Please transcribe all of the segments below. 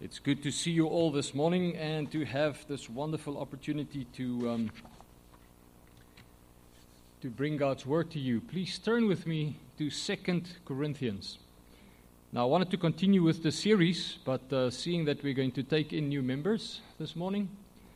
It's good to see you all this morning and to have this wonderful opportunity to bring God's Word to you. Please turn with me to 2 Corinthians. Now, I wanted to continue with the series, but seeing that we're going to take in new members this morning,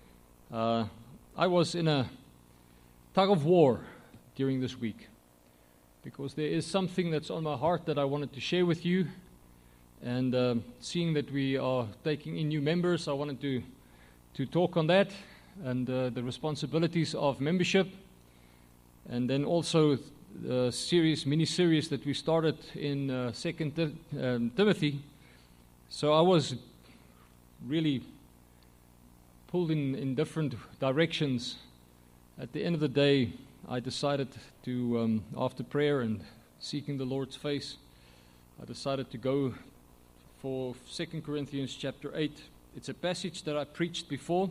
I was in a tug of war during this week because there is something that's on my heart that I wanted to share with you. And seeing that we are taking in new members, I wanted to talk on that and the responsibilities of membership. And then also the mini-series that we started in 2 Timothy. So I was really pulled in different directions. At the end of the day, I decided to, after prayer and seeking the Lord's face, I decided to go for 2 Corinthians chapter 8. It's a passage that I preached before.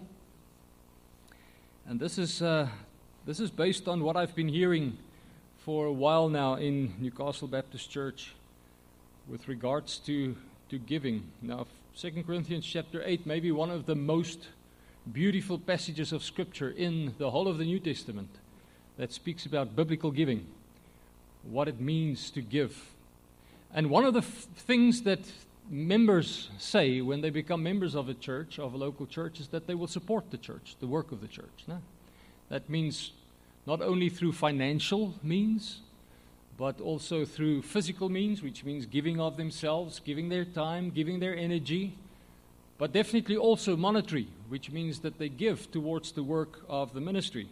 And this is based on what I've been hearing for a while now in Newcastle Baptist Church with regards to giving. Now, 2 Corinthians chapter 8 may be one of the most beautiful passages of Scripture in the whole of the New Testament that speaks about biblical giving, what it means to give. And one of the things that members say when they become members of a church, of a local church, is that they will support the church, the work of the church. No? That means not only through financial means, but also through physical means, which means giving of themselves, giving their time, giving their energy, but definitely also monetary, which means that they give towards the work of the ministry.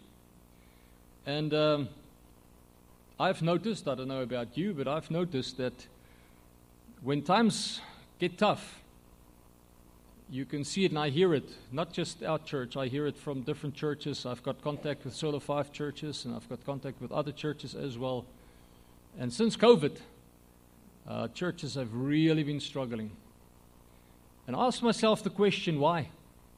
And I've noticed, I don't know about you, but I've noticed that when times get tough, you can see it, and I hear it, not just our church, I hear it from different churches. I've got contact with Solar 5 churches, and I've got contact with other churches as well. And since COVID, churches have really been struggling. And I ask myself the question, why?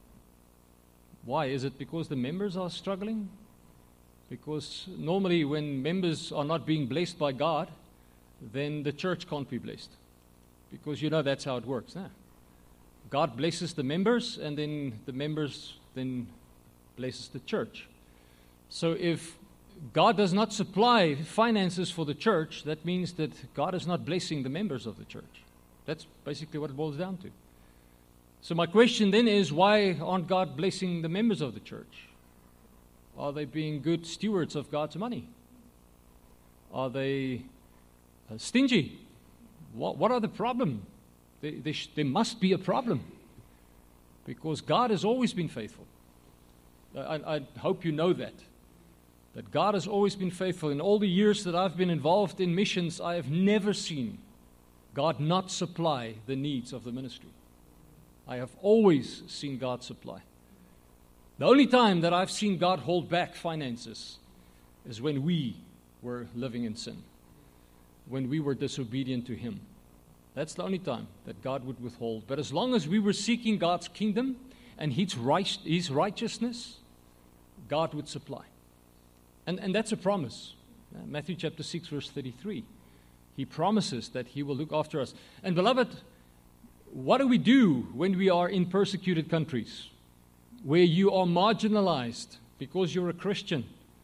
Why? Is it because the members are struggling? Because normally when members are not being blessed by God, then the church can't be blessed. Because you know that's how it works. Huh? God blesses the members, and then the members then blesses the church. So if God does not supply finances for the church, that means that God is not blessing the members of the church. That's basically what it boils down to. So my question then is, why aren't God blessing the members of the church? Are they being good stewards of God's money? Are they stingy? What are the problem? There must be a problem, because God has always been faithful. I hope you know that God has always been faithful. In all the years that I've been involved in missions, I have never seen God not supply the needs of the ministry. I have always seen God supply. The only time that I've seen God hold back finances is when we were living in sin, when we were disobedient to Him. That's the only time that God would withhold. But as long as we were seeking God's kingdom and His righteousness, God would supply. And that's a promise. Matthew chapter 6, verse 33. He promises that He will look after us. And beloved, what do we do when we are in persecuted countries, where you are marginalized because you're a Christian?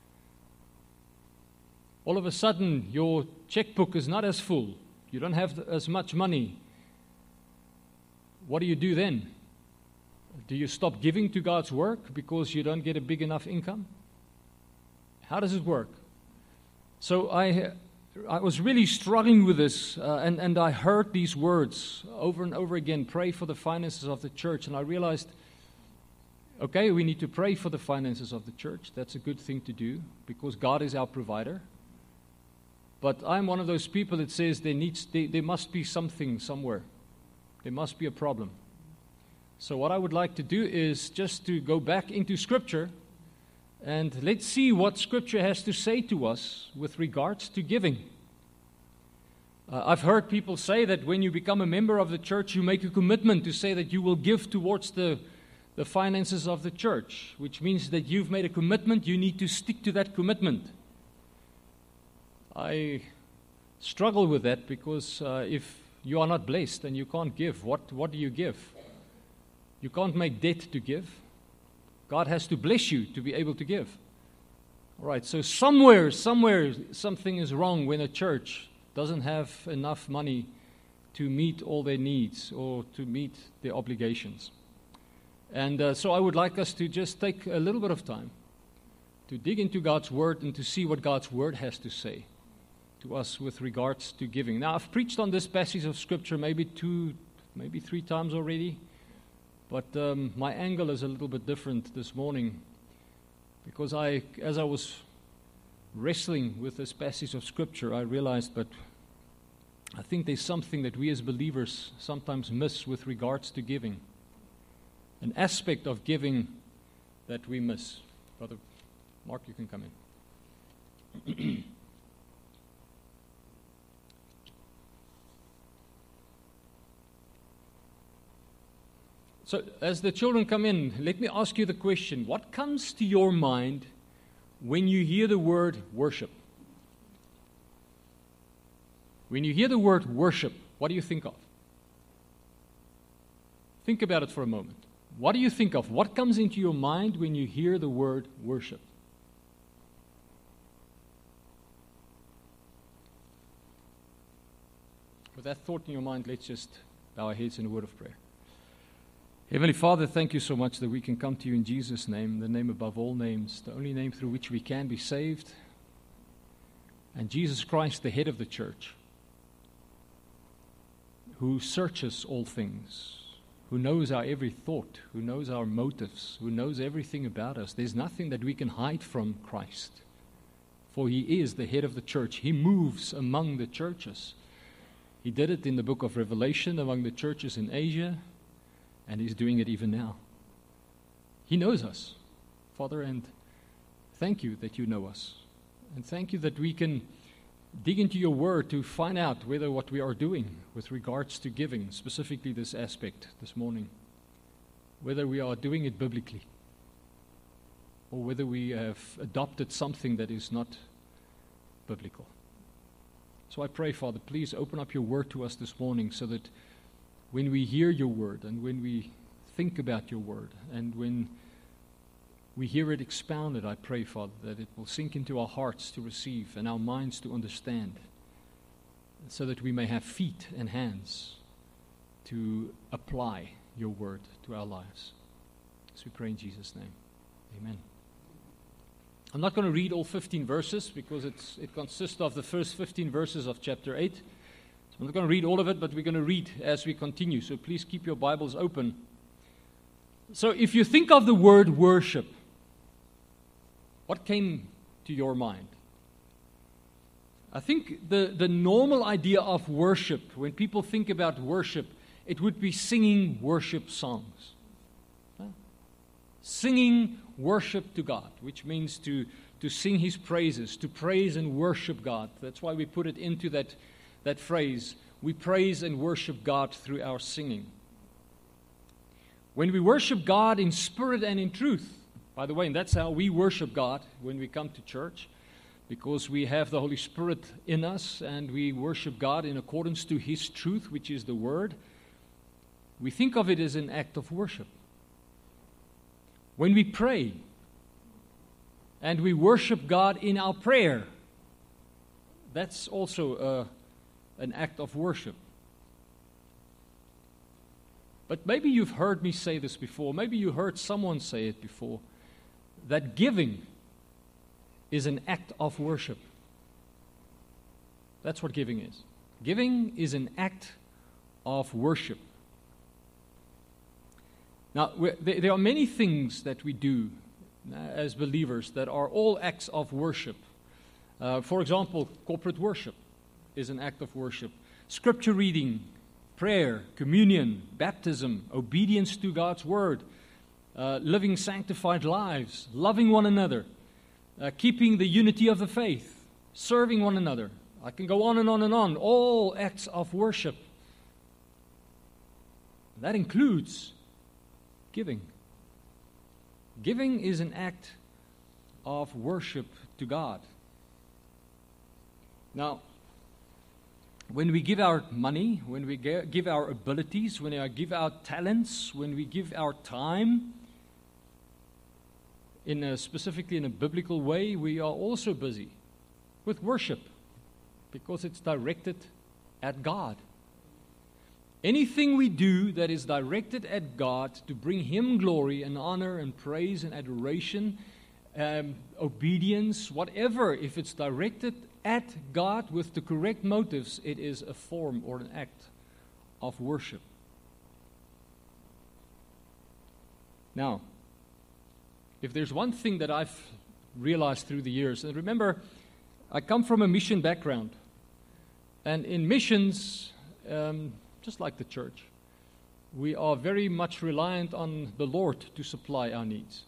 All of a sudden, your checkbook is not as full. You don't have as much money. What do you do then? Do you stop giving to God's work because you don't get a big enough income? How does it work? So I was really struggling with this, and I heard these words over and over again, pray for the finances of the church, and I realized, okay, we need to pray for the finances of the church. That's a good thing to do, because God is our provider. But I'm one of those people that says there must be something somewhere. There must be a problem. So what I would like to do is just to go back into Scripture, and let's see what Scripture has to say to us with regards to giving. I've heard people say that when you become a member of the church, you make a commitment to say that you will give towards the finances of the church, which means that you've made a commitment, you need to stick to that commitment. I struggle with that because if you are not blessed and you can't give, what do you give? You can't make debt to give. God has to bless you to be able to give. All right, so somewhere, something is wrong when a church doesn't have enough money to meet all their needs or to meet their obligations. And so I would like us to just take a little bit of time to dig into God's Word and to see what God's Word has to say to us with regards to giving. Now, I've preached on this passage of Scripture maybe 2, maybe 3 times already, but my angle is a little bit different this morning because as I was wrestling with this passage of Scripture, I realized that I think there's something that we as believers sometimes miss with regards to giving. An aspect of giving that we miss. Brother Mark, you can come in. So, as the children come in, let me ask you the question. What comes to your mind when you hear the word worship? When you hear the word worship, what do you think of? Think about it for a moment. What do you think of? What comes into your mind when you hear the word worship? With that thought in your mind, let's just bow our heads in a word of prayer. Heavenly Father, thank you so much that we can come to you in Jesus' name, the name above all names, the only name through which we can be saved, and Jesus Christ, the head of the church, who searches all things, who knows our every thought, who knows our motives, who knows everything about us. There's nothing that we can hide from Christ, for He is the head of the church. He moves among the churches. He did it in the book of Revelation among the churches in Asia, and He's doing it even now. He knows us, Father, and thank you that you know us. And thank you that we can dig into your word to find out whether what we are doing with regards to giving, specifically this aspect this morning, whether we are doing it biblically or whether we have adopted something that is not biblical. So I pray, Father, please open up your word to us this morning so that when we hear your word and when we think about your word and when we hear it expounded, I pray, Father, that it will sink into our hearts to receive and our minds to understand, so that we may have feet and hands to apply your word to our lives. So we pray in Jesus' name. Amen. I'm not going to read all 15 verses because it consists of the first 15 verses of chapter 8. So I'm not going to read all of it, but we're going to read as we continue. So please keep your Bibles open. So if you think of the word worship, what came to your mind? I think the normal idea of worship, when people think about worship, it would be singing worship songs. Singing worship to God, which means to sing His praises, to praise and worship God. That's why we put it into that phrase. We praise and worship God through our singing. When we worship God in spirit and in truth, by the way, and that's how we worship God when we come to church, because we have the Holy Spirit in us and we worship God in accordance to His truth, which is the Word. We think of it as an act of worship. When we pray and we worship God in our prayer, that's also an act of worship. But maybe you've heard me say this before, maybe you heard someone say it before, that giving is an act of worship. That's what giving is. Giving is an act of worship. Now, there are many things that we do as believers that are all acts of worship. For example, corporate worship is an act of worship. Scripture reading, prayer, communion, baptism, obedience to God's word, living sanctified lives, loving one another, keeping the unity of the faith, serving one another. I can go on and on and on. All acts of worship. That includes giving. Giving is an act of worship to God. Now, when we give our money, when we give our abilities, when we give our talents, when we give our time, specifically in a biblical way, we are also busy with worship because it's directed at God. Anything we do that is directed at God to bring Him glory and honor and praise and adoration, obedience, whatever, if it's directed at God with the correct motives, it is a form or an act of worship. Now, if there's one thing that I've realized through the years, and remember, I come from a mission background, and in missions, just like the church, we are very much reliant on the Lord to supply our needs.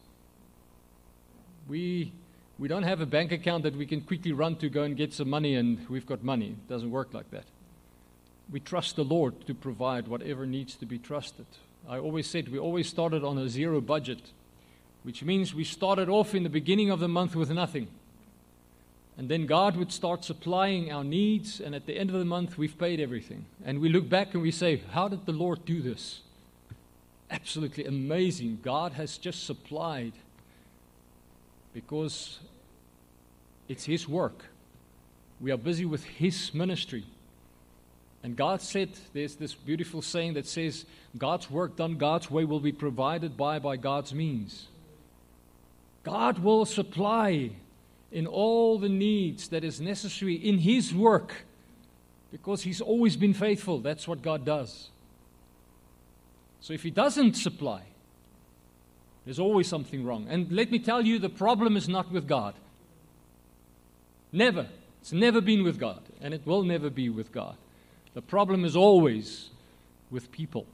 We don't have a bank account that we can quickly run to go and get some money and we've got money. It doesn't work like that. We trust the Lord to provide whatever needs to be trusted. I always said we always started on a zero budget, which means we started off in the beginning of the month with nothing. And then God would start supplying our needs, and at the end of the month we've paid everything. And we look back and we say, how did the Lord do this? Absolutely amazing. God has just supplied, because it's His work. We are busy with His ministry. And God said, there's this beautiful saying that says, God's work done God's way will be provided by God's means. God will supply in all the needs that is necessary in His work, because He's always been faithful. That's what God does. So if He doesn't supply, there's always something wrong. And let me tell you, the problem is not with God. Never. It's never been with God, and it will never be with God. The problem is always with people.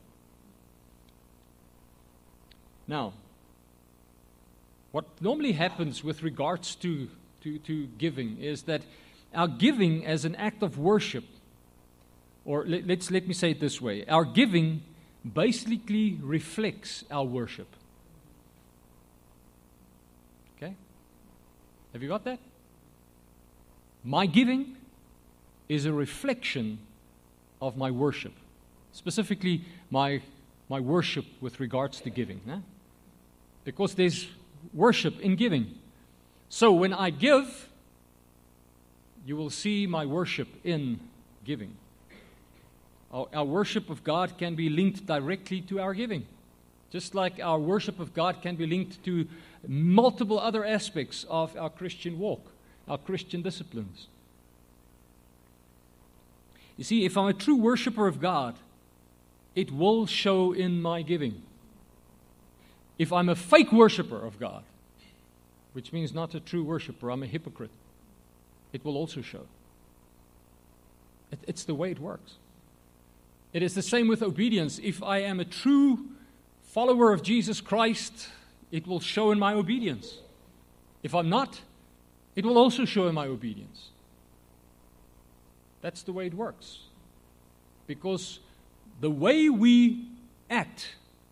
Now, what normally happens with regards to giving is that our giving as an act of worship, or let me say it this way, our giving basically reflects our worship. Okay? Have you got that? My giving is a reflection of my worship. Specifically, my worship with regards to giving. Because there's worship in giving. So when I give, you will see my worship in giving. Our worship of God can be linked directly to our giving. Just like our worship of God can be linked to multiple other aspects of our Christian walk, our Christian disciplines. You see, if I'm a true worshiper of God, it will show in my giving. If I'm a fake worshiper of God, which means not a true worshiper, I'm a hypocrite, it will also show. It's the way it works. It is the same with obedience. If I am a true follower of Jesus Christ, it will show in my obedience. If I'm not, it will also show in my obedience. That's the way it works. Because the way we act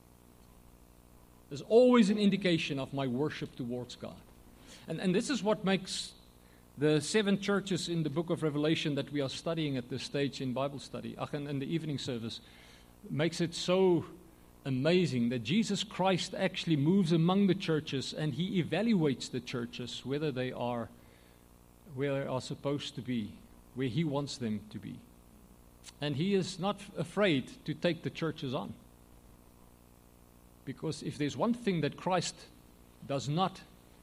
is always an indication of my worship towards God. And this is what makes the 7 churches in the book of Revelation that we are studying at this stage in Bible study, in the evening service, makes it so amazing that Jesus Christ actually moves among the churches and He evaluates the churches whether they are where they are supposed to be, where He wants them to be. And He is not afraid to take the churches on. Because if there's one thing that Christ does not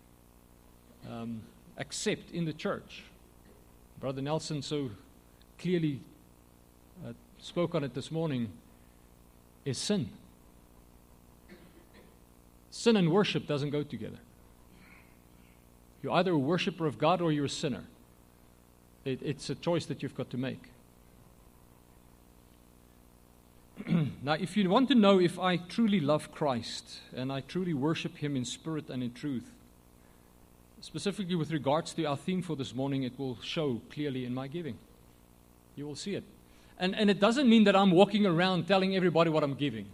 accept in the church, Brother Nelson so clearly spoke on it this morning, is sin. Sin and worship doesn't go together. You're either a worshiper of God or you're a sinner. It's a choice that you've got to make. Now, if you want to know if I truly love Christ and I truly worship Him in spirit and in truth, specifically with regards to our theme for this morning, it will show clearly in my giving. You will see it. And it doesn't mean that I'm walking around telling everybody what I'm giving.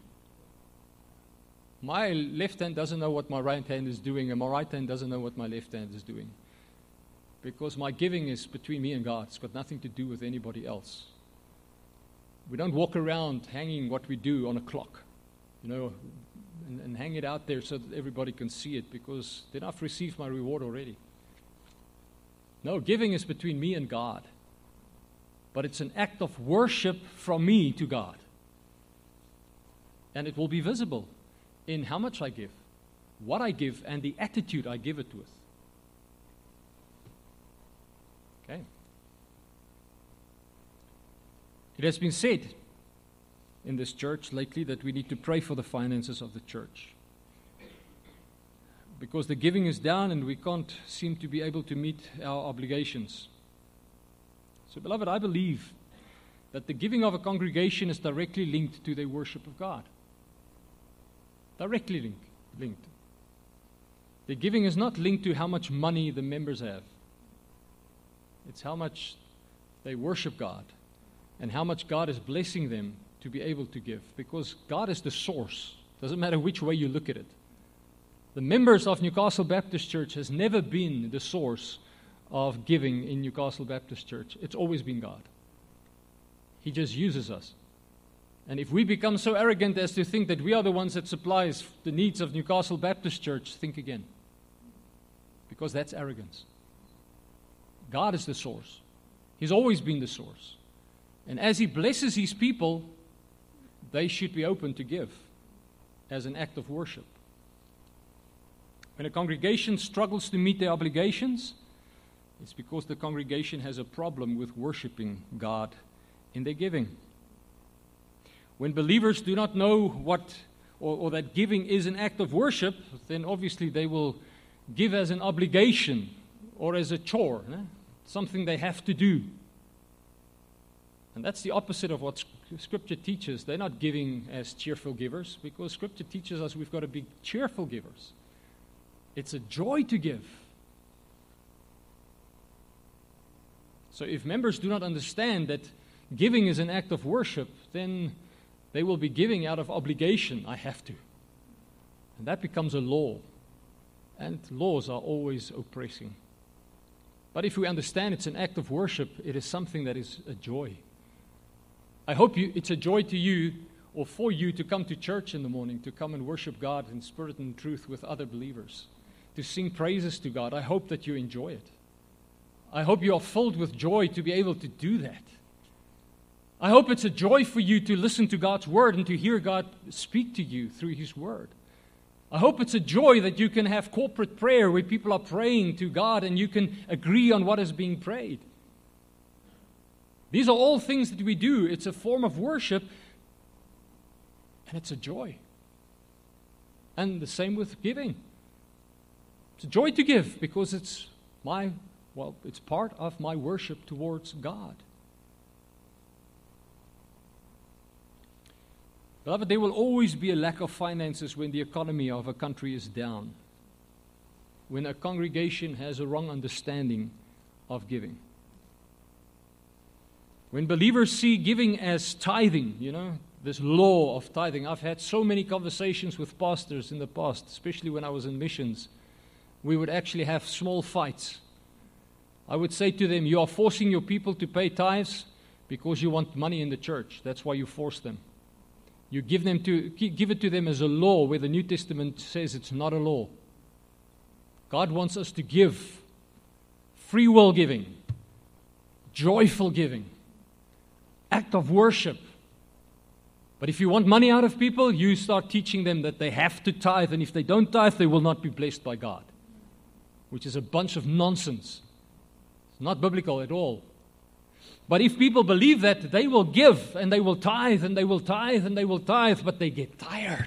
My left hand doesn't know what my right hand is doing, and my right hand doesn't know what my left hand is doing. Because my giving is between me and God. It's got nothing to do with anybody else. We don't walk around hanging what we do on a clock, and hang it out there so that everybody can see it, because then I've received my reward already. No, giving is between me and God. But it's an act of worship from me to God. And it will be visible in how much I give, what I give, and the attitude I give it with. Okay. It has been said in this church lately that we need to pray for the finances of the church, because the giving is down and we can't seem to be able to meet our obligations. So, beloved, I believe that the giving of a congregation is directly linked to their worship of God. Directly linked. The giving is not linked to how much money the members have. It's how much they worship God and how much God is blessing them to be able to give, because God is the source. Doesn't matter which way you look at it. The members of Newcastle Baptist Church has never been the source of giving in Newcastle Baptist Church. It's always been God. He just uses us. And if we become so arrogant as to think that we are the ones that supplies the needs of Newcastle Baptist Church, think again. Because that's arrogance. God is the source. He's always been the source. And as He blesses His people, they should be open to give as an act of worship. When a congregation struggles to meet their obligations, it's because the congregation has a problem with worshiping God in their giving. When believers do not know what or that giving is an act of worship, then obviously they will give as an obligation or as a chore, something they have to do. And that's the opposite of what Scripture teaches. They're not giving as cheerful givers, because Scripture teaches us we've got to be cheerful givers. It's a joy to give. So if members do not understand that giving is an act of worship, then they will be giving out of obligation. I have to. And that becomes a law. And laws are always oppressing. But if we understand it's an act of worship, it is something that is a joy. I hope it's a joy to you or for you to come to church in the morning, to come and worship God in spirit and truth with other believers, to sing praises to God. I hope that you enjoy it. I hope you are filled with joy to be able to do that. I hope it's a joy for you to listen to God's Word and to hear God speak to you through His Word. I hope it's a joy that you can have corporate prayer where people are praying to God and you can agree on what is being prayed. These are all things that we do. It's a form of worship, and it's a joy. And the same with giving. It's a joy to give because it's part of my worship towards God. Beloved, there will always be a lack of finances when the economy of a country is down, when a congregation has a wrong understanding of giving. When believers see giving as tithing, this law of tithing. I've had so many conversations with pastors in the past, especially when I was in missions. We would actually have small fights. I would say to them, you are forcing your people to pay tithes because you want money in the church. That's why you force them. You give it to them as a law, where the New Testament says it's not a law. God wants us to give. Free will giving. Joyful giving. Act of worship. But if you want money out of people, you start teaching them that they have to tithe, and if they don't tithe, they will not be blessed by God. Which is a bunch of nonsense. It's not biblical at all. But if people believe that, they will give, and they will tithe, and they will tithe, and they will tithe, but they get tired.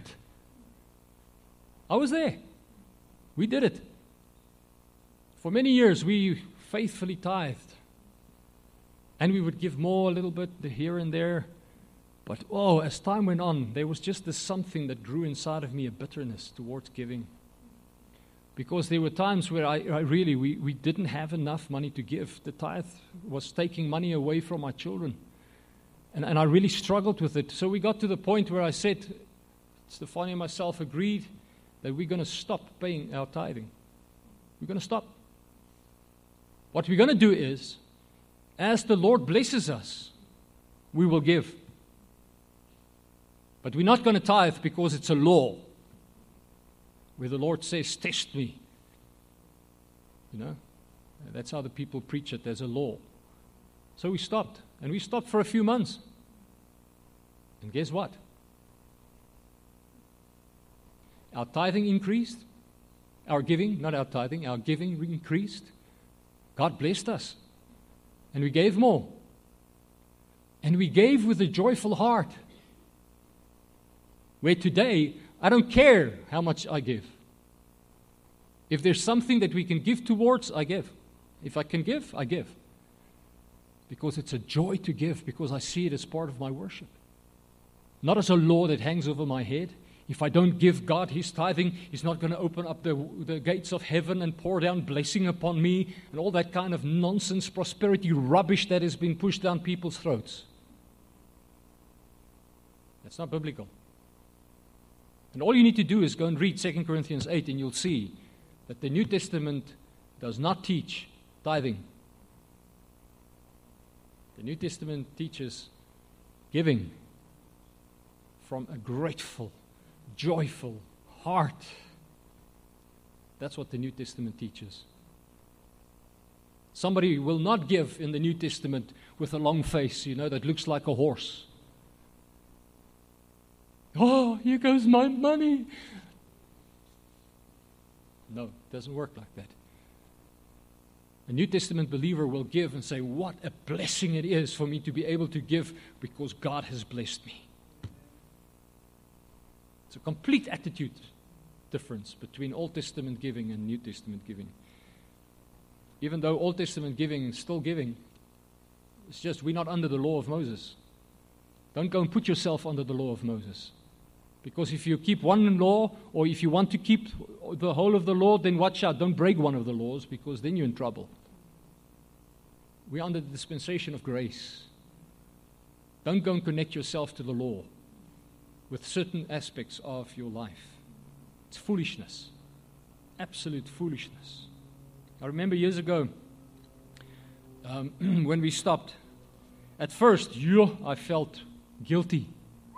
I was there. We did it. For many years, we faithfully tithed. And we would give more, a little bit here and there. But, as time went on, there was just this something that grew inside of me, a bitterness towards giving. Because there were times where we didn't have enough money to give. The tithe was taking money away from my children. And I really struggled with it. So we got to the point where I said, Stefania and myself agreed that we're going to stop paying our tithing. We're going to stop. What we're going to do is, as the Lord blesses us, we will give. But we're not going to tithe because it's a law, where the Lord says, test me. That's how the people preach it. There's a law. So we stopped. And we stopped for a few months. And guess what? Our tithing increased. Our giving, not our tithing, our giving increased. God blessed us. And we gave more. And we gave with a joyful heart. Where today, I don't care how much I give. If there's something that we can give towards, I give. If I can give, I give. Because it's a joy to give, because I see it as part of my worship. Not as a law that hangs over my head. If I don't give God His tithing, He's not going to open up the gates of heaven and pour down blessing upon me and all that kind of nonsense prosperity rubbish that has been pushed down people's throats. That's not biblical. And all you need to do is go and read 2 Corinthians 8 and you'll see that the New Testament does not teach tithing. The New Testament teaches giving from a grateful, joyful heart. That's what the New Testament teaches. Somebody will not give in the New Testament with a long face, that looks like a horse. Oh, here goes my money. No, it doesn't work like that. A New Testament believer will give and say, what a blessing it is for me to be able to give because God has blessed me. It's a complete attitude difference between Old Testament giving and New Testament giving. Even though Old Testament giving is still giving, it's just we're not under the law of Moses. Don't go and put yourself under the law of Moses. Because if you keep one law, or if you want to keep the whole of the law, then watch out. Don't break one of the laws, because then you're in trouble. We're under the dispensation of grace. Don't go and connect yourself to the law with certain aspects of your life. It's foolishness. Absolute foolishness. I remember years ago, when we stopped, at first, I felt guilty.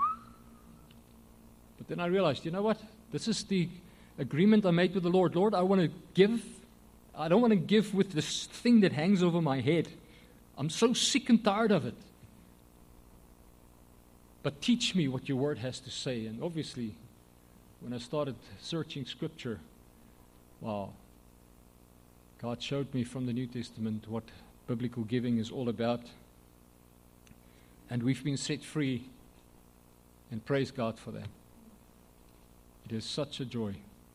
But then I realized, you know what? This is the agreement I made with the Lord. Lord, I want to give. I don't want to give with this thing that hangs over my head. I'm so sick and tired of it. But teach me what your word has to say. And obviously, when I started searching Scripture, wow, God showed me from the New Testament what biblical giving is all about. And we've been set free, and praise God for that. It is such a joy.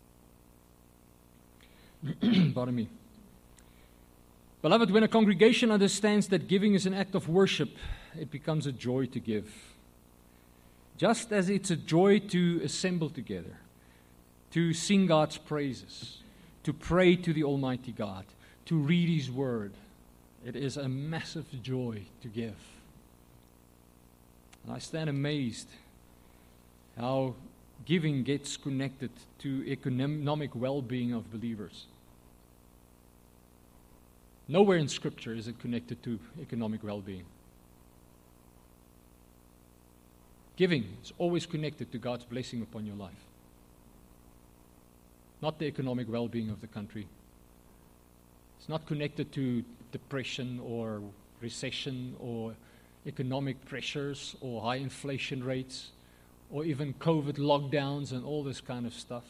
Pardon me. Beloved, when a congregation understands that giving is an act of worship, it becomes a joy to give. Just as it's a joy to assemble together, to sing God's praises, to pray to the Almighty God, to read His Word, it is a massive joy to give. And I stand amazed how giving gets connected to economic well-being of believers. Nowhere in Scripture is it connected to economic well-being. Giving is always connected to God's blessing upon your life, not the economic well-being of the country. It's not connected to depression or recession or economic pressures or high inflation rates or even COVID lockdowns and all this kind of stuff.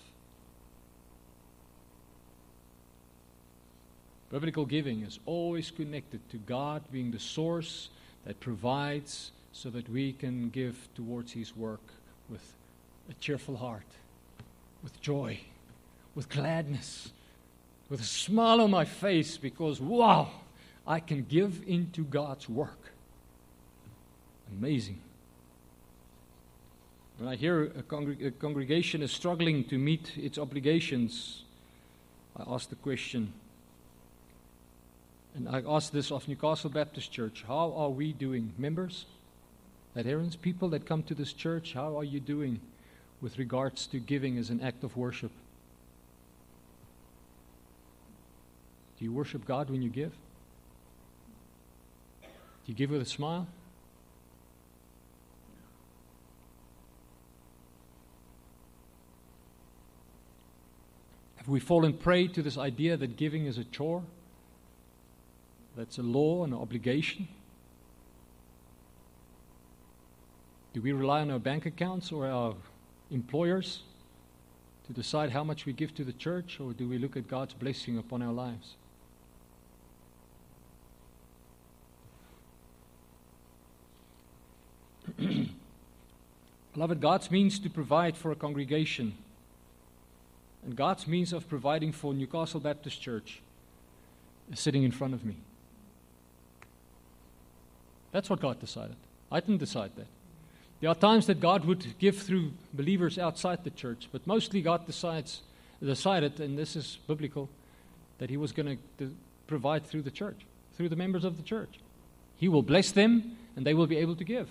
Biblical giving is always connected to God being the source that provides so that we can give towards His work with a cheerful heart, with joy, with gladness, with a smile on my face because, wow, I can give into God's work. Amazing. When I hear a congregation is struggling to meet its obligations, I ask the question, and I ask this of Newcastle Baptist Church, how are we doing? Members, adherents, people that come to this church, how are you doing with regards to giving as an act of worship? Do you worship God when you give? Do you give with a smile? Have we fallen prey to this idea that giving is a chore? That's a law and an obligation? Do we rely on our bank accounts or our employers to decide how much we give to the church, or do we look at God's blessing upon our lives? Beloved, God's means to provide for a congregation and God's means of providing for Newcastle Baptist Church is sitting in front of me. That's what God decided. I didn't decide that. There are times that God would give through believers outside the church, but mostly God decided, and this is biblical, that He was going to provide through the church, through the members of the church. He will bless them, and they will be able to give.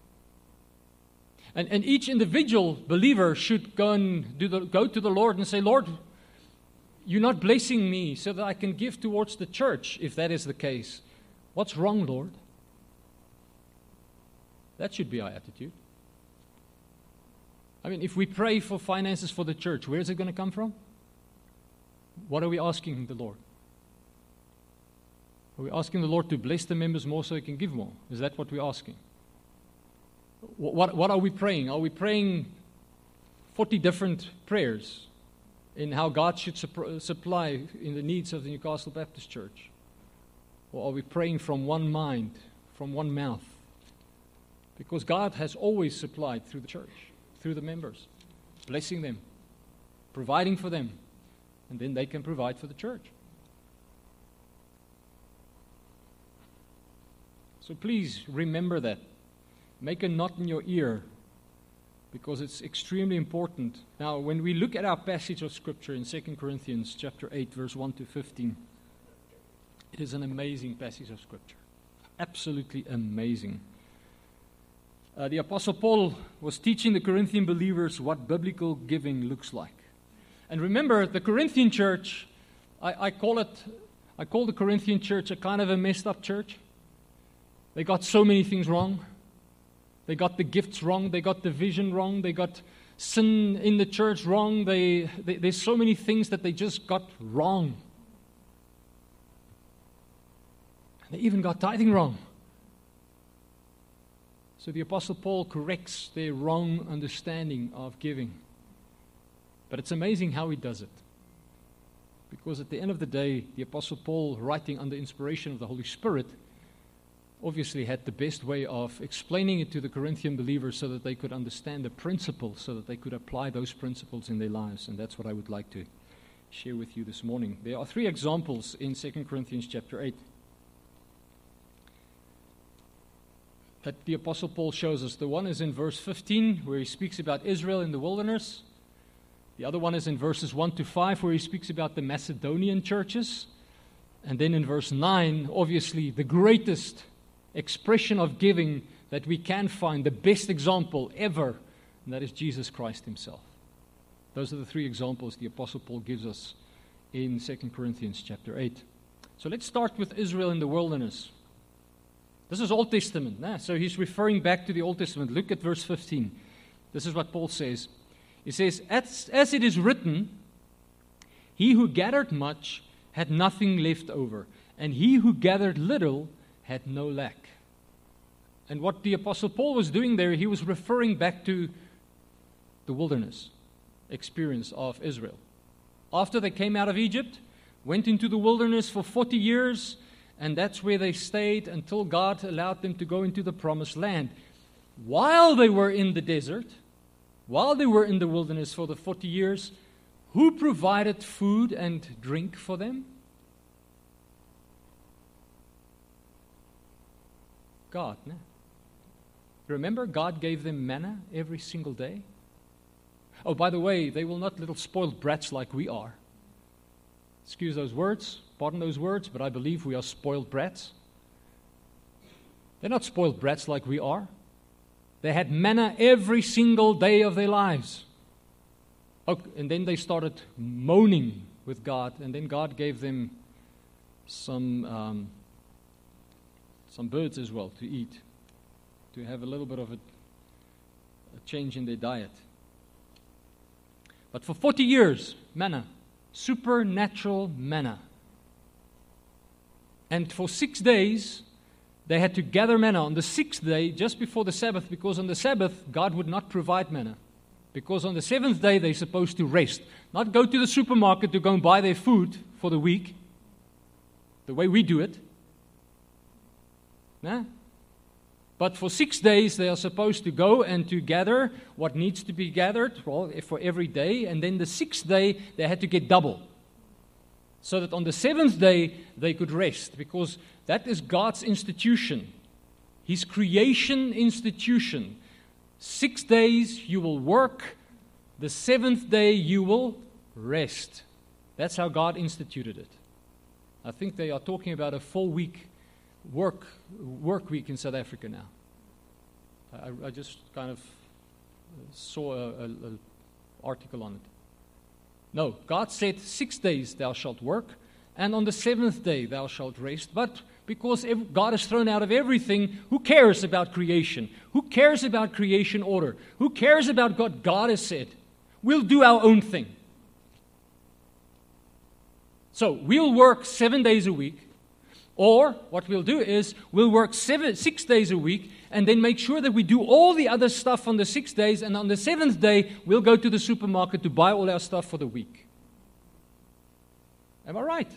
And each individual believer should go to the Lord and say, Lord, you're not blessing me so that I can give towards the church, if that is the case. What's wrong, Lord? That should be our attitude. I mean, if we pray for finances for the church, where is it going to come from? What are we asking the Lord? Are we asking the Lord to bless the members more so He can give more? Is that what we're asking? What are we praying? Are we praying 40 different prayers in how God should supply in the needs of the Newcastle Baptist Church? Or are we praying from one mind, from one mouth? Because God has always supplied through the church, through the members, blessing them, providing for them, and then they can provide for the church. So please remember that. Make a knot in your ear, because it's extremely important. Now, when we look at our passage of Scripture in 2 Corinthians chapter 8, verse 1 to 15, it is an amazing passage of Scripture. Absolutely amazing. The Apostle Paul was teaching the Corinthian believers what biblical giving looks like. And remember, the Corinthian church, I call the Corinthian church a kind of a messed up church. They got so many things wrong. They got the gifts wrong. They got the vision wrong. They got sin in the church wrong. There's so many things that they just got wrong. They even got tithing wrong. So the Apostle Paul corrects their wrong understanding of giving. But it's amazing how he does it. Because at the end of the day, the Apostle Paul, writing under inspiration of the Holy Spirit, obviously had the best way of explaining it to the Corinthian believers so that they could understand the principles, so that they could apply those principles in their lives. And that's what I would like to share with you this morning. There are 3 examples in 2 Corinthians chapter 8 that the Apostle Paul shows us. The one is in verse 15, where he speaks about Israel in the wilderness. The other one is in verses 1 to 5, where he speaks about the Macedonian churches. And then in verse 9, obviously the greatest expression of giving that we can find, the best example ever, and that is Jesus Christ Himself. Those are the 3 examples the Apostle Paul gives us in 2 Corinthians chapter 8. So let's start with Israel in the wilderness. This is Old Testament. So he's referring back to the Old Testament. Look at verse 15. This is what Paul says. He says, as it is written, he who gathered much had nothing left over, and he who gathered little had no lack. And what the Apostle Paul was doing there, he was referring back to the wilderness experience of Israel. After they came out of Egypt, went into the wilderness for 40 years, and that's where they stayed until God allowed them to go into the promised land. While they were in the desert, while they were in the wilderness for the 40 years, who provided food and drink for them? God. No? Remember, God gave them manna every single day. Oh, by the way, they were not little spoiled brats like we are. Excuse those words, pardon those words, but I believe we are spoiled brats. They're not spoiled brats like we are. They had manna every single day of their lives. Oh, and then they started moaning with God, and then God gave them some birds as well to eat, to have a little bit of a change in their diet. But for 40 years, manna, Supernatural manna. And for 6 days, they had to gather manna on the 6th day, just before the Sabbath, because on the Sabbath, God would not provide manna. Because on the 7th day, they're supposed to rest. Not go to the supermarket to go and buy their food for the week, the way we do it. Nah? But for 6 days, they are supposed to go and to gather what needs to be gathered, well, for every day. And then the 6th day, they had to get double. So that on the 7th day, they could rest. Because that is God's institution. His creation institution. 6 days you will work. The 7th day you will rest. That's how God instituted it. I think they are talking about a full week work week in South Africa now. I just kind of saw an article on it. No, God said 6 days thou shalt work, and on the 7th day thou shalt rest. But because God is thrown out of everything, who cares about creation? Who cares about creation order? Who cares about what God has said? We'll do our own thing. So we'll work 7 days a week. Or what we'll do is we'll work 6 days a week and then make sure that we do all the other stuff on the 6 days, and on the 7th day we'll go to the supermarket to buy all our stuff for the week. Am I right?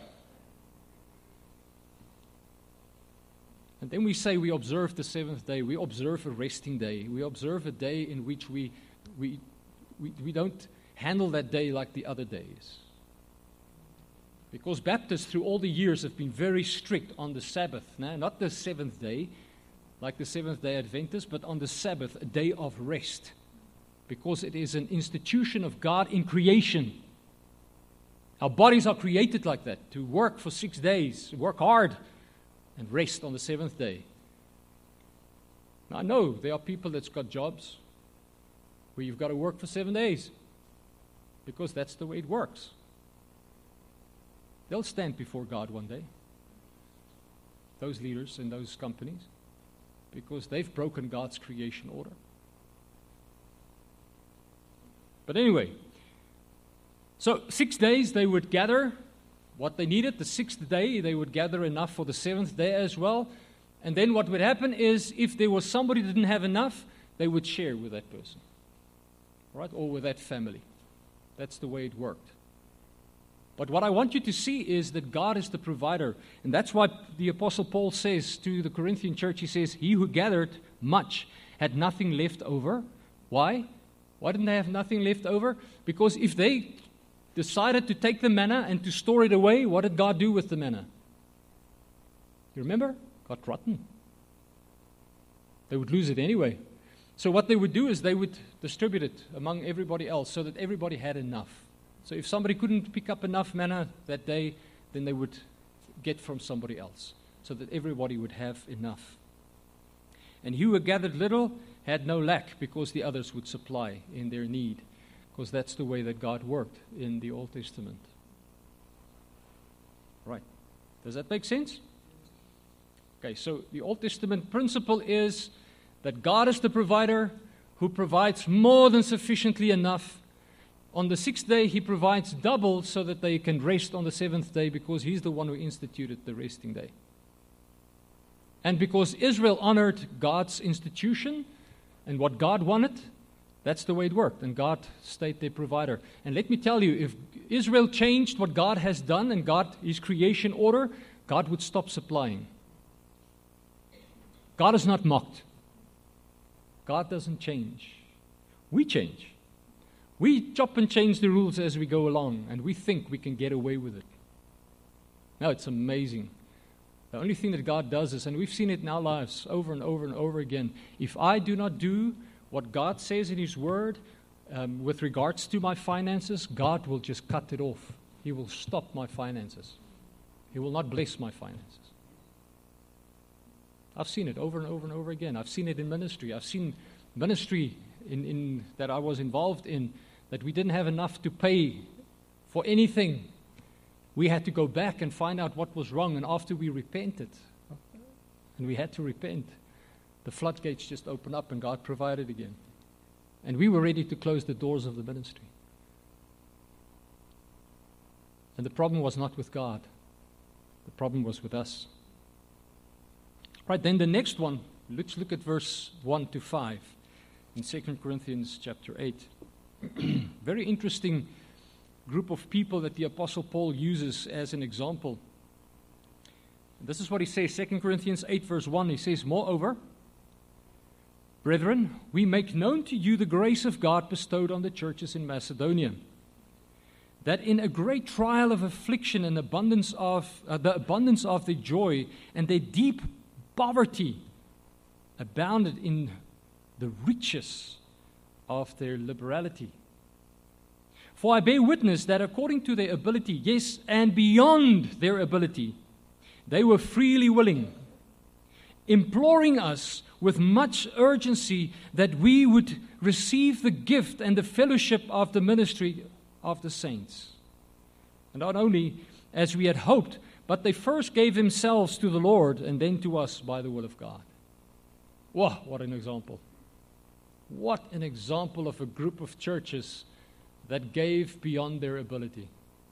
And then we say we observe the 7th day. We observe a resting day. We observe a day in which we don't handle that day like the other days. Because Baptists through all the years have been very strict on the Sabbath. Not the 7th day, like the Seventh-day Adventists, but on the Sabbath, a day of rest. Because it is an institution of God in creation. Our bodies are created like that, to work for 6 days, work hard, and rest on the 7th day. Now, I know there are people that's got jobs where you've got to work for 7 days, because that's the way it works. They'll stand before God one day, those leaders in those companies, because they've broken God's creation order. But anyway, so 6 days they would gather what they needed. The 6th day they would gather enough for the 7th day as well. And then what would happen is if there was somebody that didn't have enough, they would share with that person, right, or with that family. That's the way it worked. But what I want you to see is that God is the provider. And that's what the Apostle Paul says to the Corinthian church. He says, he who gathered much had nothing left over. Why? Why didn't they have nothing left over? Because if they decided to take the manna and to store it away, what did God do with the manna? You remember? Got rotten. They would lose it anyway. So what they would do is they would distribute it among everybody else so that everybody had enough. So if somebody couldn't pick up enough manna that day, then they would get from somebody else so that everybody would have enough. And he who gathered little had no lack because the others would supply in their need, because that's the way that God worked in the Old Testament. Right. Does that make sense? Okay, so the Old Testament principle is that God is the provider who provides more than sufficiently enough. On the 6th day, he provides double so that they can rest on the 7th day because he's the one who instituted the resting day. And because Israel honored God's institution and what God wanted, that's the way it worked. And God stayed their provider. And let me tell you, if Israel changed what God has done and his creation order, God would stop supplying. God is not mocked. God doesn't change. We change. We chop and change the rules as we go along, and we think we can get away with it. No, it's amazing. The only thing that God does is, and we've seen it in our lives over and over and over again, if I do not do what God says in His Word with regards to my finances, God will just cut it off. He will stop my finances. He will not bless my finances. I've seen it over and over and over again. I've seen it in ministry. I've seen ministry in that I was involved in, that we didn't have enough to pay for anything. We had to go back and find out what was wrong, and after we repented, and we had to repent, the floodgates just opened up and God provided again. And we were ready to close the doors of the ministry. And the problem was not with God. The problem was with us. Right, then the next one, let's look at verse 1 to 5 in 2 Corinthians chapter 8. Very interesting group of people that the Apostle Paul uses as an example. This is what he says, 2 Corinthians 8 verse 1. He says, "Moreover, brethren, we make known to you the grace of God bestowed on the churches in Macedonia, that in a great trial of affliction and the abundance of their joy and their deep poverty abounded in the riches of their liberality. For I bear witness that according to their ability, yes, and beyond their ability, they were freely willing, imploring us with much urgency that we would receive the gift and the fellowship of the ministry of the saints. And not only as we had hoped, but they first gave themselves to the Lord and then to us by the will of God." Wow, what an example. What an example of a group of churches that gave beyond their ability.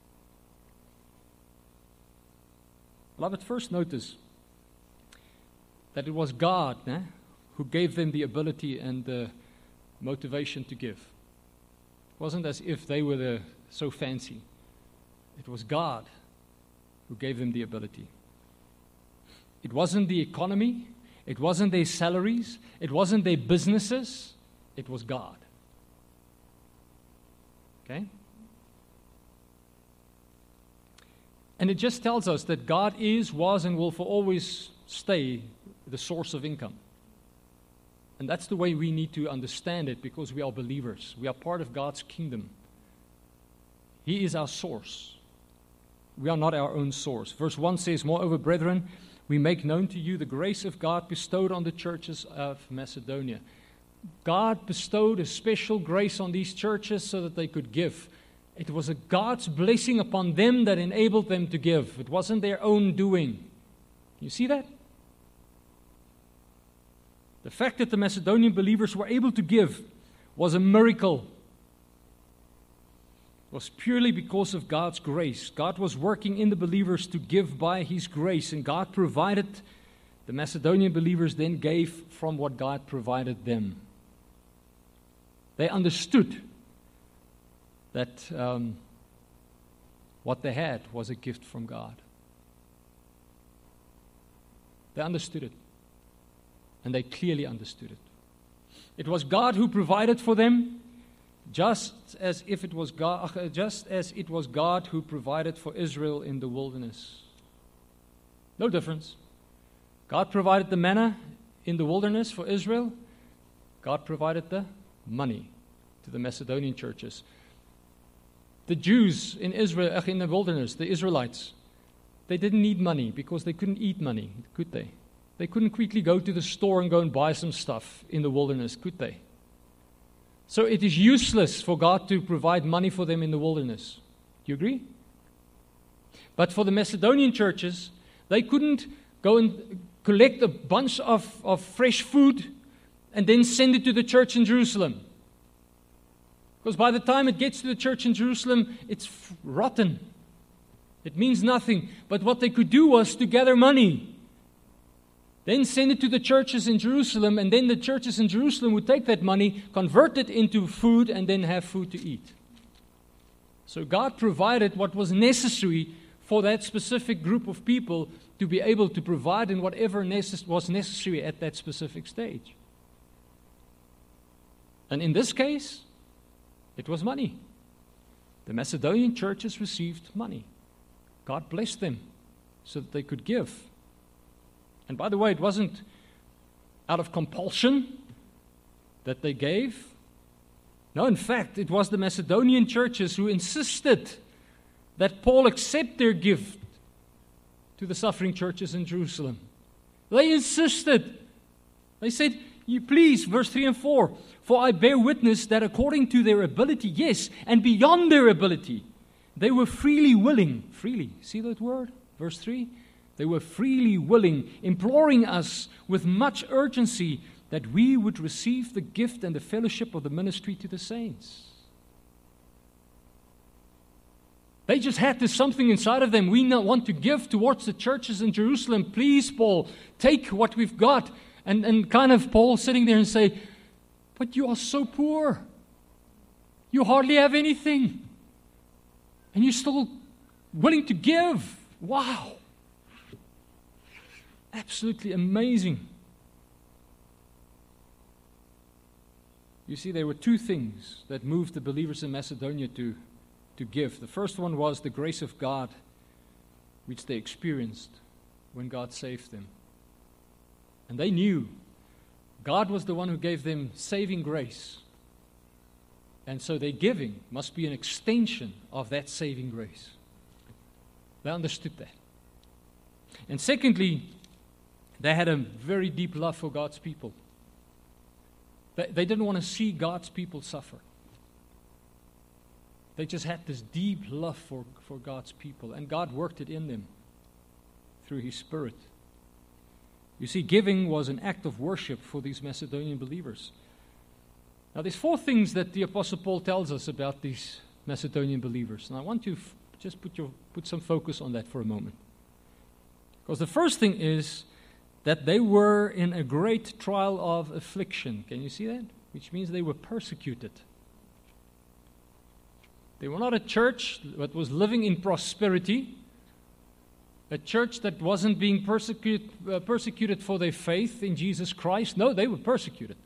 Beloved, first notice that it was God who gave them the ability and the motivation to give. It wasn't as if they were so fancy. It was God who gave them the ability. It wasn't the economy. It wasn't their salaries. It wasn't their businesses. It was God. Okay? And it just tells us that God is, was, and will for always stay the source of income. And that's the way we need to understand it, because we are believers. We are part of God's kingdom. He is our source. We are not our own source. Verse 1 says, "Moreover, brethren, we make known to you the grace of God bestowed on the churches of Macedonia." God bestowed a special grace on these churches so that they could give. It was a God's blessing upon them that enabled them to give. It wasn't their own doing. You see that? The fact that the Macedonian believers were able to give was a miracle. It was purely because of God's grace. God was working in the believers to give by His grace, and God provided. The Macedonian believers then gave from what God provided them. They understood that what they had was a gift from God. They understood it. And they clearly understood it. It was God who provided for them, just as it was God who provided for Israel in the wilderness. No difference. God provided the manna in the wilderness for Israel. God provided the money to the Macedonian churches. The Jews in Israel, in the wilderness, the Israelites, they didn't need money because they couldn't eat money, could they? They couldn't quickly go to the store and go and buy some stuff in the wilderness, could they? So it is useless for God to provide money for them in the wilderness. Do you agree? But for the Macedonian churches, they couldn't go and collect a bunch of fresh food and then send it to the church in Jerusalem. Because by the time it gets to the church in Jerusalem, it's rotten. It means nothing. But what they could do was to gather money. Then send it to the churches in Jerusalem, and then the churches in Jerusalem would take that money, convert it into food, and then have food to eat. So God provided what was necessary for that specific group of people to be able to provide in whatever was necessary at that specific stage. And in this case, it was money. The Macedonian churches received money. God blessed them so that they could give. And by the way, it wasn't out of compulsion that they gave. No, in fact, it was the Macedonian churches who insisted that Paul accept their gift to the suffering churches in Jerusalem. They insisted. They said, "You please," verse 3 and 4, "for I bear witness that according to their ability, yes, and beyond their ability, they were freely willing." Freely, see that word? Verse 3. They were freely willing, imploring us with much urgency that we would receive the gift and the fellowship of the ministry to the saints. They just had this something inside of them. We not want to give towards the churches in Jerusalem. Please, Paul, take what we've got. And kind of Paul sitting there and say, but you are so poor. You hardly have anything. And you're still willing to give. Wow. Absolutely amazing. You see, there were two things that moved the believers in Macedonia to give. The first one was the grace of God, which they experienced when God saved them. And they knew God was the one who gave them saving grace. And so their giving must be an extension of that saving grace. They understood that. And secondly, they had a very deep love for God's people. They didn't want to see God's people suffer. They just had this deep love for God's people, and God worked it in them through His Spirit. You see, giving was an act of worship for these Macedonian believers. Now, there's four things that the Apostle Paul tells us about these Macedonian believers, and I want you to just put some focus on that for a moment. Because the first thing is that they were in a great trial of affliction. Can you see that? Which means they were persecuted. They were not a church that was living in prosperity, a church that wasn't being persecuted for their faith in Jesus Christ. No, they were persecuted.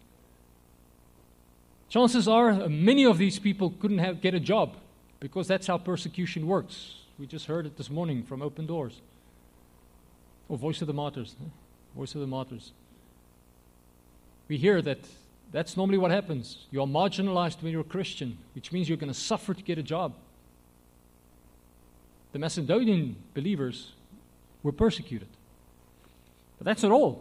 Chances are many of these people couldn't get a job because that's how persecution works. We just heard it this morning from Open Doors. Or Voice of the Martyrs. Voice of the Martyrs. We hear that that's normally what happens. You are marginalized when you're a Christian, which means you're going to suffer to get a job. The Macedonian believers were persecuted. But that's not all.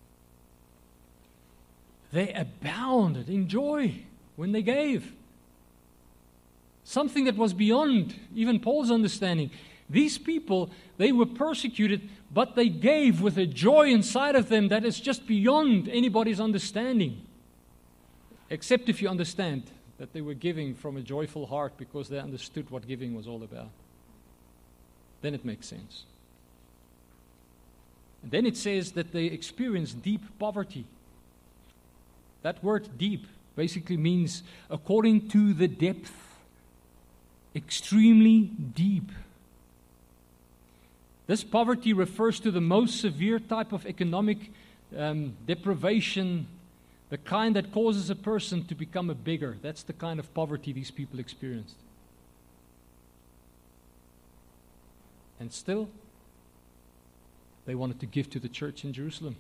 They abounded in joy when they gave. Something that was beyond even Paul's understanding. These people, they were persecuted, but they gave with a joy inside of them that is just beyond anybody's understanding. Except if you understand that they were giving from a joyful heart because they understood what giving was all about. Then it makes sense. And then it says that they experienced deep poverty. That word deep basically means according to the depth, extremely deep. This poverty refers to the most severe type of economic deprivation, the kind that causes a person to become a beggar. That's the kind of poverty these people experienced. And still, they wanted to give to the church in Jerusalem.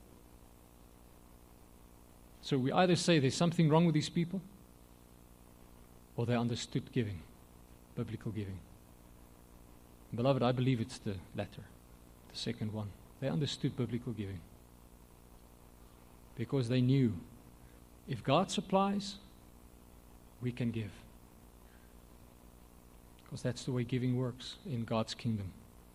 So we either say there's something wrong with these people, or they understood giving, biblical giving. Beloved, I believe it's the latter, the second one. They understood biblical giving. Because they knew, if God supplies, we can give. Because that's the way giving works in God's kingdom.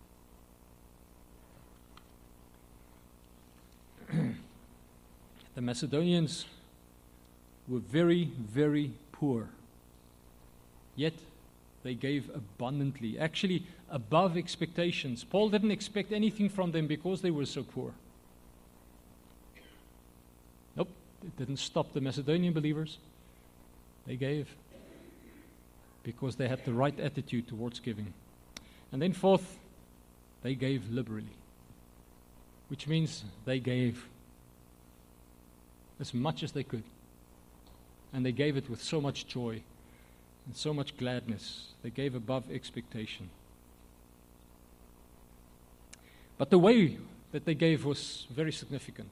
The Macedonians were very, very poor. Yet they gave abundantly, actually above expectations. Paul didn't expect anything from them because they were so poor. Nope, it didn't stop the Macedonian believers. They gave because they had the right attitude towards giving. And then fourth, they gave liberally, which means they gave as much as they could. And they gave it with so much joy and so much gladness. They gave above expectation. But the way that they gave was very significant.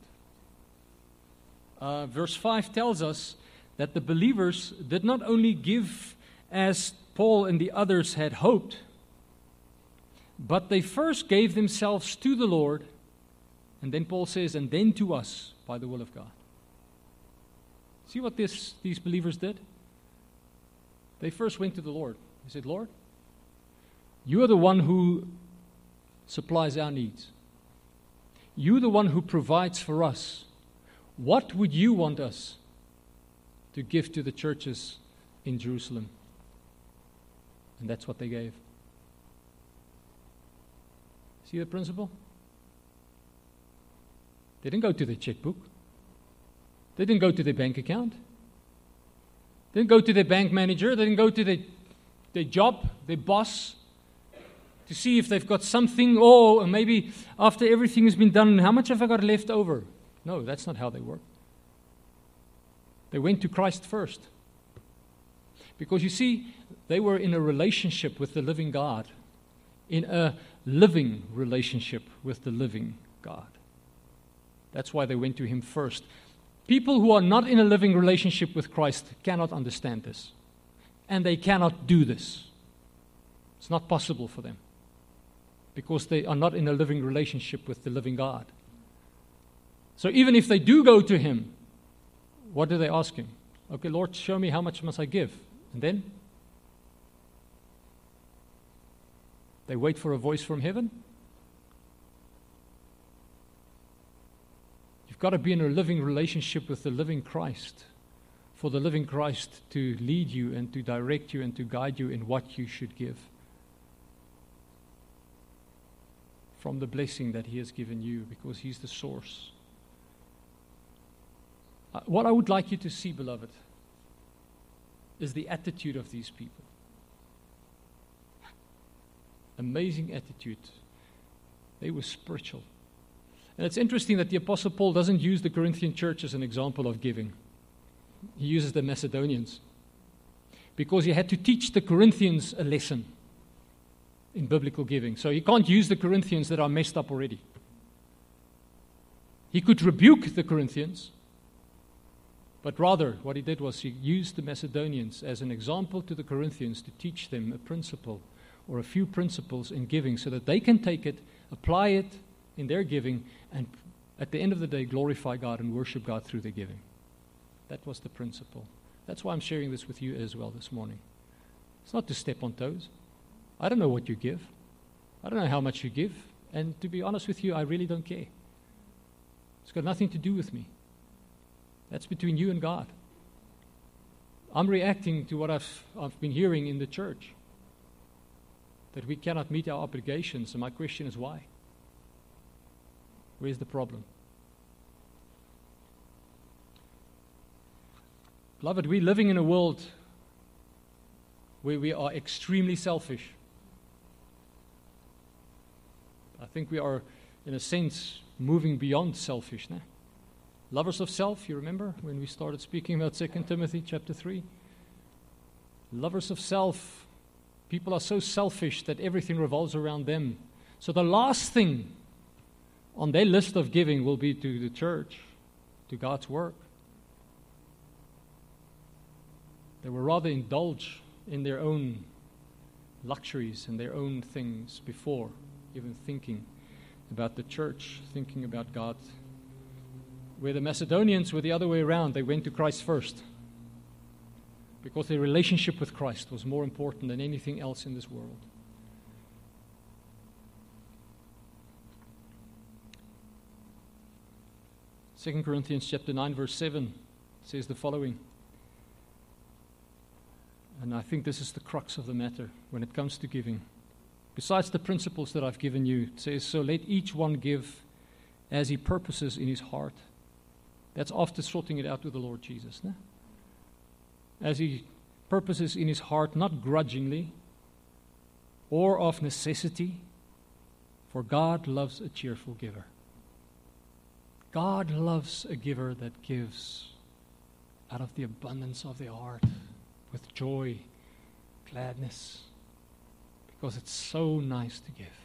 Verse 5 tells us that the believers did not only give as Paul and the others had hoped, but they first gave themselves to the Lord, and then Paul says, and then to us by the will of God. See what these believers did? They first went to the Lord. They said, Lord, you are the one who supplies our needs. You are the one who provides for us. What would you want us to give to the churches in Jerusalem? And that's what they gave. See the principle? They didn't go to their checkbook. They didn't go to their bank account. They didn't go to their bank manager. They didn't go to their job, their boss, to see if they've got something, or maybe after everything has been done, how much have I got left over? No, that's not how they work. They went to Christ first. Because you see, they were in a relationship with the living God, in a living relationship with the living God. That's why they went to Him first. People who are not in a living relationship with Christ cannot understand this. And they cannot do this. It's not possible for them. Because they are not in a living relationship with the living God. So even if they do go to Him, what do they ask Him? Okay, Lord, show me how much must I give? And then? They wait for a voice from heaven? You've got to be in a living relationship with the living Christ for the living Christ to lead you and to direct you and to guide you in what you should give from the blessing that He has given you, because He's the source. What I would like you to see, beloved, is the attitude of these people. Amazing attitude. They were spiritual. And it's interesting that the Apostle Paul doesn't use the Corinthian church as an example of giving. He uses the Macedonians. Because he had to teach the Corinthians a lesson in biblical giving. So he can't use the Corinthians that are messed up already. He could rebuke the Corinthians, but rather what he did was he used the Macedonians as an example to the Corinthians to teach them a principle or a few principles in giving so that they can take it, apply it in their giving, and at the end of the day glorify God and worship God through their giving. That was the principle. That's why I'm sharing this with you as well this morning. It's not to step on toes. I don't know what you give. I don't know how much you give. And to be honest with you, I really don't care. It's got nothing to do with me. That's between you and God. I'm reacting to what I've been hearing in the church, that we cannot meet our obligations. And my question is why? Where's the problem? Beloved, we're living in a world where we are extremely selfish. I think we are, in a sense, moving beyond selfish. Nah? Lovers of self, you remember when we started speaking about 2 Timothy chapter 3? Lovers of self. People are so selfish that everything revolves around them. So the last thing on their list of giving will be to the church, to God's work. They will rather indulge in their own luxuries and their own things before even thinking about the church, thinking about God. Where the Macedonians were the other way around, they went to Christ first, because their relationship with Christ was more important than anything else in this world. Second Corinthians chapter 9, verse 7 says the following. And I think this is the crux of the matter when it comes to giving. Besides the principles that I've given you, it says, so let each one give as he purposes in his heart. That's after sorting it out with the Lord Jesus. No? As he purposes in his heart, not grudgingly or of necessity, for God loves a cheerful giver. God loves a giver that gives out of the abundance of their heart, with joy, gladness, because it's so nice to give.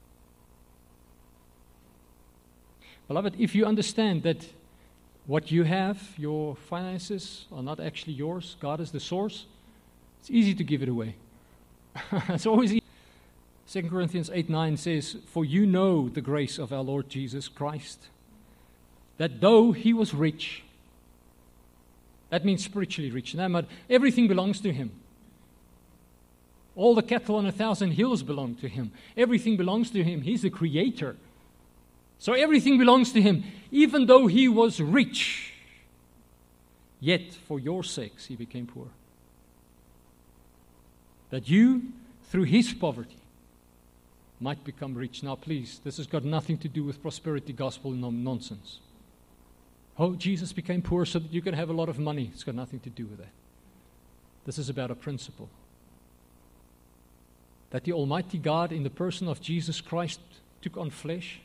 Beloved, if you understand that what you have, your finances, are not actually yours, God is the source, it's easy to give it away. It's always easy. 2 Corinthians 8:9 says, for you know the grace of our Lord Jesus Christ, that though he was rich, that means spiritually rich. Now, everything belongs to him. All the cattle on 1,000 hills belong to him. Everything belongs to him. He's the creator. So everything belongs to him. Even though he was rich, yet for your sakes he became poor. That you, through his poverty, might become rich. Now, please, this has got nothing to do with prosperity gospel nonsense. Oh, Jesus became poor so that you can have a lot of money. It's got nothing to do with that. This is about a principle. That the Almighty God, in the person of Jesus Christ, took on flesh.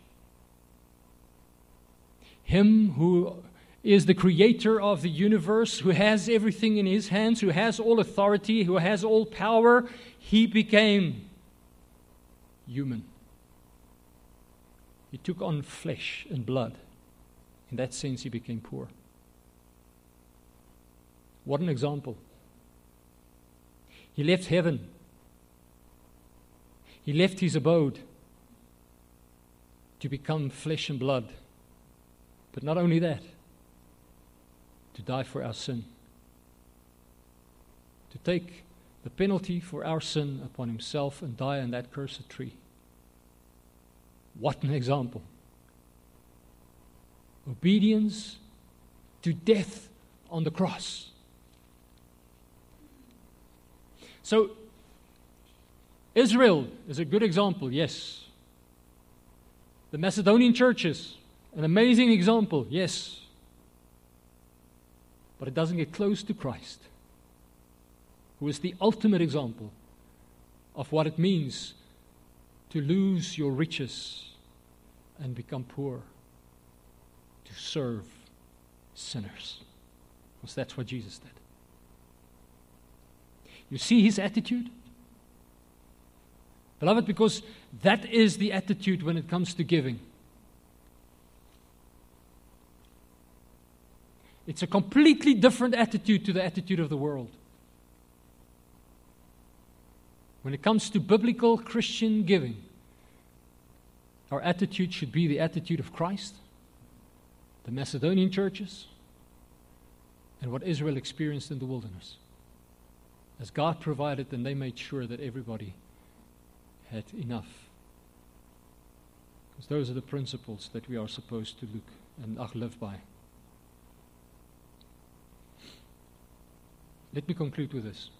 Him who is the creator of the universe, who has everything in his hands, who has all authority, who has all power, he became human. He took on flesh and blood. In that sense, he became poor. What an example. He left heaven. He left his abode to become flesh and blood. But not only that, to die for our sin. To take the penalty for our sin upon himself and die on that cursed tree. What an example. Obedience to death on the cross. So, Israel is a good example, yes. The Macedonian churches, an amazing example, yes. But it doesn't get close to Christ, who is the ultimate example of what it means to lose your riches and become poor, to serve sinners. Because that's what Jesus did. You see his attitude? Beloved, because that is the attitude when it comes to giving. It's a completely different attitude to the attitude of the world. When it comes to biblical Christian giving, our attitude should be the attitude of Christ, the Macedonian churches, and what Israel experienced in the wilderness. As God provided, and they made sure that everybody had enough. Because those are the principles that we are supposed to look and live by. Let me conclude with this.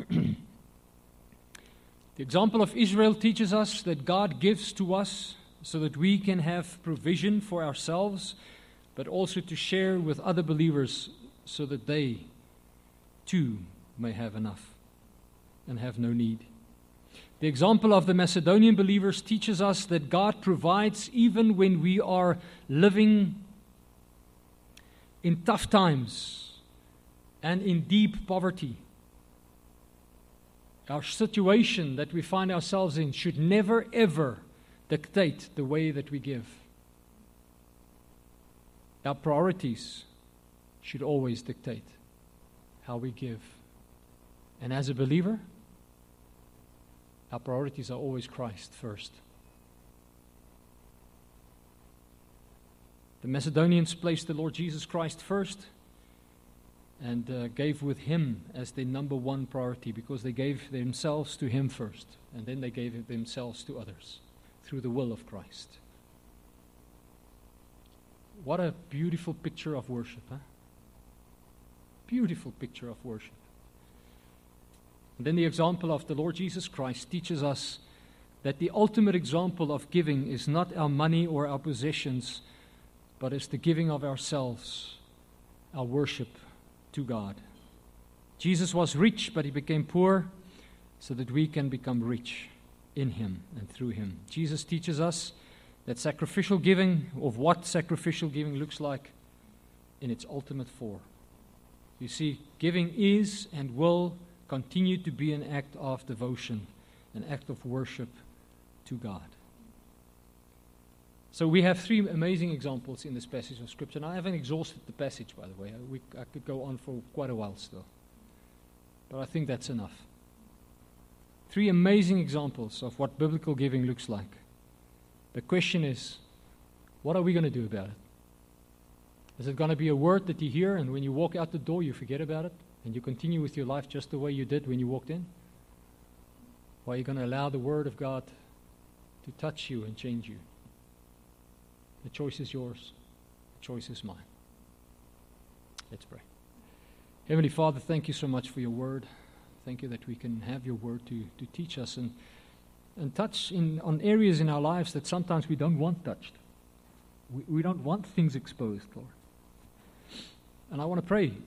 The example of Israel teaches us that God gives to us so that we can have provision for ourselves, but also to share with other believers so that they too may have enough and have no need. The example of the Macedonian believers teaches us that God provides even when we are living in tough times and in deep poverty. Our situation that we find ourselves in should never, ever dictate the way that we give. Our priorities should always dictate how we give. And as a believer, our priorities are always Christ first. The Macedonians placed the Lord Jesus Christ first and gave with him as their number one priority because they gave themselves to him first, and then they gave themselves to others through the will of Christ. What a beautiful picture of worship, huh? Beautiful picture of worship. And then the example of the Lord Jesus Christ teaches us that the ultimate example of giving is not our money or our possessions, but it's the giving of ourselves, our worship to God. Jesus was rich, but he became poor so that we can become rich in him and through him. Jesus teaches us that sacrificial giving, of what sacrificial giving looks like in its ultimate form. You see, giving is and will continue to be an act of devotion, an act of worship to God. So we have three amazing examples in this passage of Scripture. And I haven't exhausted the passage, by the way. I could go on for quite a while still. But I think that's enough. Three amazing examples of what biblical giving looks like. The question is, what are we going to do about it? Is it going to be a word that you hear and when you walk out the door you forget about it and you continue with your life just the way you did when you walked in? Or are you going to allow the Word of God to touch you and change you? The choice is yours. The choice is mine. Let's pray. Heavenly Father, thank you so much for your word. Thank you that we can have your word to teach us. And and touch on areas in our lives that sometimes we don't want touched. We don't want things exposed, Lord. And I want to pray.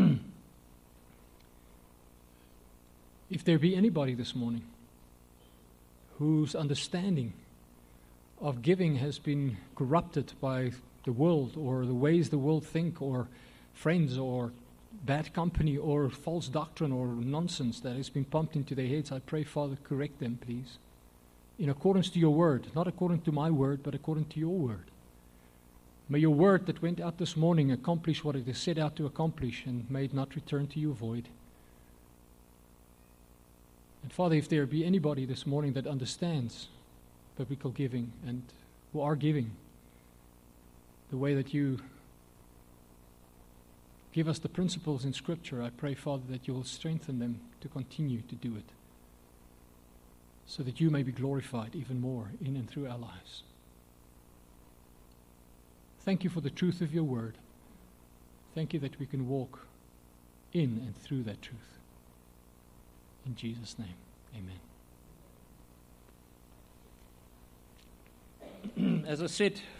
If there be anybody this morning whose understanding of giving has been corrupted by the world or the ways the world think or friends or bad company or false doctrine or nonsense that has been pumped into their heads, I pray, Father, correct them, please. In accordance to your word, not according to my word, but according to your word. May your word that went out this morning accomplish what it is set out to accomplish, and may it not return to you void. And Father, if there be anybody this morning that understands biblical giving and who are giving the way that you give us the principles in Scripture, I pray, Father, that you will strengthen them to continue to do it, so that you may be glorified even more in and through our lives. Thank you for the truth of your word. Thank you that we can walk in and through that truth. In Jesus' name, amen. As I said,